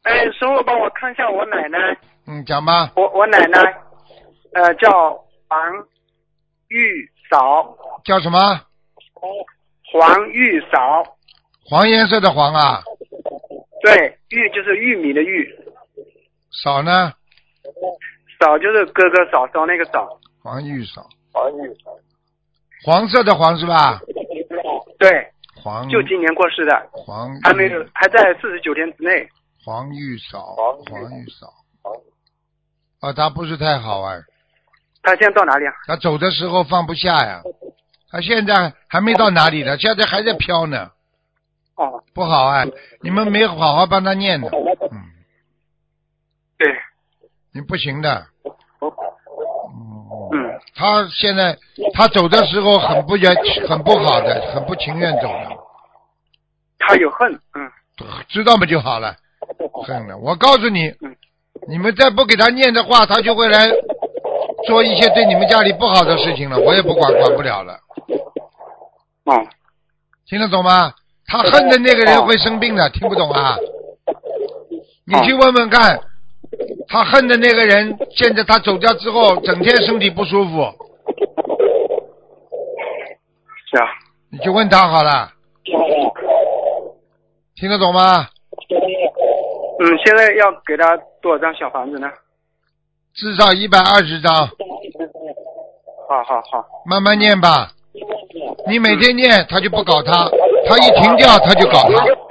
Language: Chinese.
师傅帮我看一下我奶奶。 讲吧。 我奶奶，叫黄玉嫂。 叫什么？ 黄玉嫂。 黄颜色的黄啊。 对，玉就是玉米的玉。 嫂呢？ 嫂就是哥哥嫂嫂那个嫂。 黄玉嫂。黄色的黄是吧？ 对。 黄。 就今年过世的。 黄。 还没有，还在49天之内。 黄玉嫂。他不是太好啊。 他现在到哪里啊？ 他走的时候放不下呀。他现在还没到哪里呢，现在还在飘呢。不好啊，你们没好好帮他念的。 对。 你不行的。他现在他走的时候很不好的，很不情愿走的。 他有恨。 知道嘛就好了。恨了，我告诉你，你们再不给他念的话，他就会来做一些对你们家里不好的事情了，我也管不了了。听得懂吗？他恨的那个人会生病的，听不懂啊？你去问问看，他恨的那个人，现在他走掉之后，整天身体不舒服。 是啊。 你去问他好了。听得懂吗？ 现在要给他多少张小房子呢？ 至少120张。 好。 慢慢念吧。你每天念，他就不搞他，他一停掉他就搞他。